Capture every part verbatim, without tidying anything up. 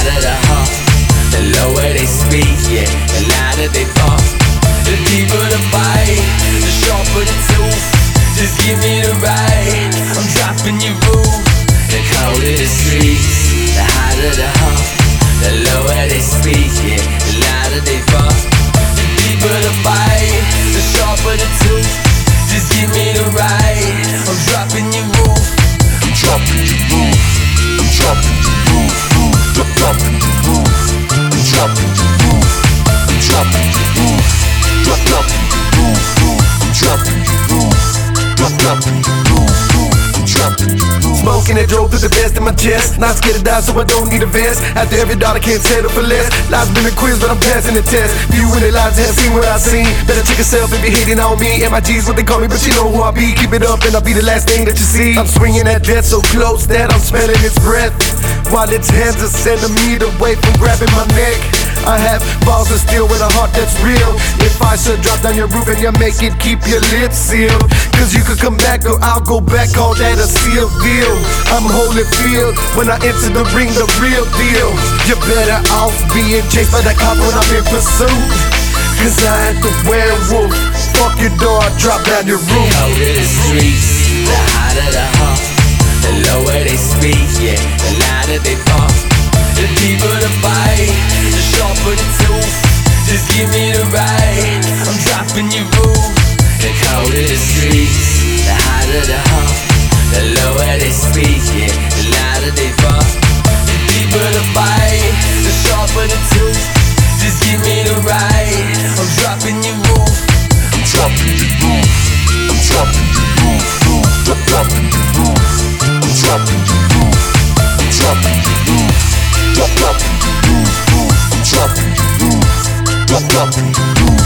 hotter the heart, the lower they speak, yeah, the louder they bump. The deeper the bite, the sharper the tooth. Just give me the ride, I'm dropping your roof. The colder the streets, the hotter the heart, the lower they speak, yeah, the louder they bump. The deeper the bite, the sharper the tooth. Just give me the ride, I'm dropping your roof. I'm dropping your roof. I'm dropping your roof. I'm dropping your roof. I'm dropping your roof. I'm dropping your roof. I'm dropping your roof. I'm dropping your roof. I'm dropping your roof. I'm dropping your roof. Smoking and drove through the best in my chest. Not scared to die, so I don't need a vest. After every dollar, can't settle for less. Life's been a quiz, but I'm passing the test. Few in their lives have seen what I've seen. Better check yourself if you're hating on me. M I G's what they call me, but you know who I be. Keep it up and I'll be the last thing that you see. I'm swinging that death so close that I'm smelling its breath, while its hands are sending me away from grabbing my neck. I have balls of steel with a heart that's real. If I should drop down your roof and you make it, keep your lips sealed. Cause you could come back or I'll go back, call that a sealed deal. I'm Holyfield when I enter the ring, the real deal. You're better off being chased by the cop when I'm in pursuit. Cause I ain't the werewolf. Fuck your door, I drop down your roof. The colder the streets, the hotter the heart, the lower they speak, yeah, the louder they bump. The deeper the bite, the sharper the tooth. Just give me the ride, I'm dropping your roof. The colder the streets, the hotter the heart, the lower they speak, yeah, the louder they bump. The deeper the bite, the sharper the tooth. Just give me the ride, I'm dropping your roof. I'm dropping your roof. I'm dropping your roof. I'm dropping your roof. I'm dropping your roof. I'm dropping your roof. I'm dropping your roof. I'm dropping your roof. I'm dropping your roof.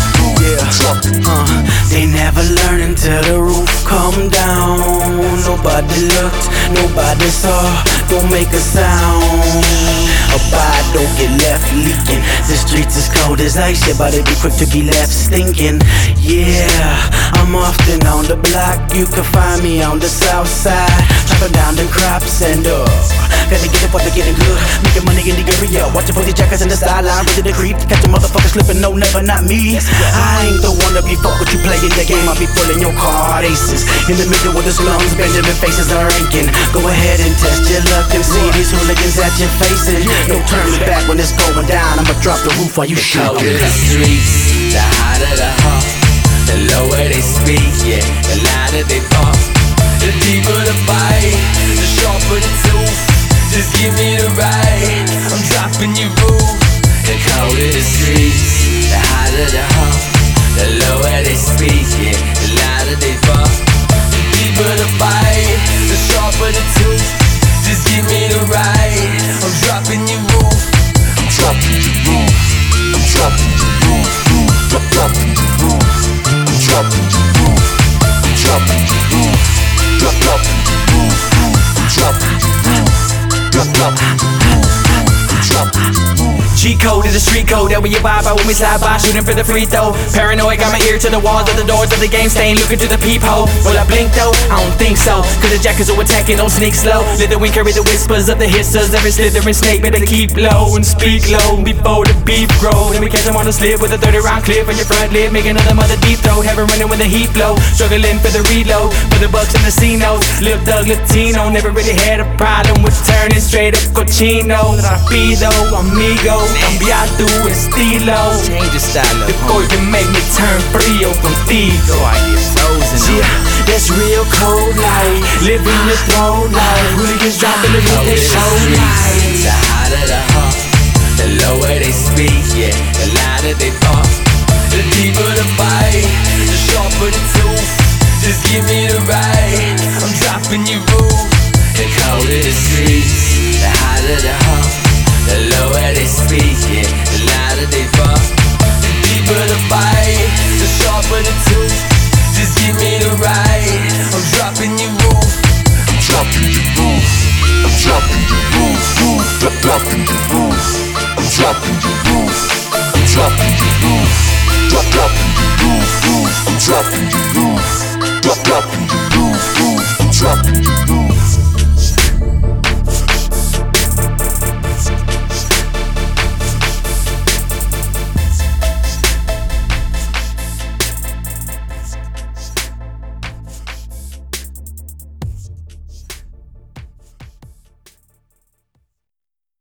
Yeah, uh, they never learn until the roof come down. Nobody looked, nobody saw, don't make a sound. Abide, don't get left leaking. The streets is cold as ice, yeah, but it be quick to be left stinking. Yeah, I'm often on the block, you can find me on the south side, chopping down the crops and uh gotta get it while they're getting good, making money in the area, watching for the jackets in the sideline, ready to creep, catch a motherfucker slipping, no, never, not me. I ain't the one to be fucked with you playing the game, I'll be pulling your card aces in the middle of the slums, Benjamin faces are aching. Go ahead and test your luck and see these hooligans that you're facing. No turning back when it's going down, I'ma drop the roof while you The shoot. colder the streets, the hotter the heart, the lower they speak, yeah, the louder they bump. The deeper the bite, the sharper the tooth. Just give me the ride, I'm dropping your roof. The colder the streets, the hotter the heart, the lower they speak, yeah, the louder they bump. The deeper the bite, the sharper the tooth. Just give me the ride, I'm dropping your roof. I'm dropping your roof. I'm dropping your roof. I'm dropping your roof. I'm dropping your roof. I'm dropping your roof. I'm dropping your roof. I'm dropping your roof. I'm dropping your roof. I'm dropping your roof. G-code is the street code that when you vibe by when we slide by, shooting for the free throw. Paranoid, got my ear to the walls of the doors of the game, staying looking to the peephole. Will I blink though? I don't think so, cause the jackets who attacking don't sneak slow. Let the wind carry the whispers of the hissers. Every slithering snake better keep low and speak low before the beef grow. Then we catch them on the slip with a thirty round clip on your front lip, making another mother deep throat. Have her running when the heat blow, struggling for the reload, for the bucks and the C-notes. Lil Thug Latino, never really had a problem with turning straight up cochino. Rapido, amigo, cambiado, estilo. Change your style up, Before you make me turn frio contigo. I get frozen on. Yeah, that's real cold life, living the throne life. Hooligans dropping the roof, they show nice. The hotter the heart, the lower they speak, yeah, the louder they bump. The deeper the bite, the sharper the tooth. Just give me the ride, I'm dropping your roof. The colder the streets, the hotter the heart, the lower they speak, yeah, the louder they bump. The deeper the bite, the sharper the tooth. Just give me the ride, I'm dropping your roof. I'm dropping your roof. I'm dropping your roof. I'm dropping your roof. I'm dropping your roof. I'm dropping your roof. I'm dropping your roof. I'm dropping your roof. I'm dropping your roof. I'm dropping your roof.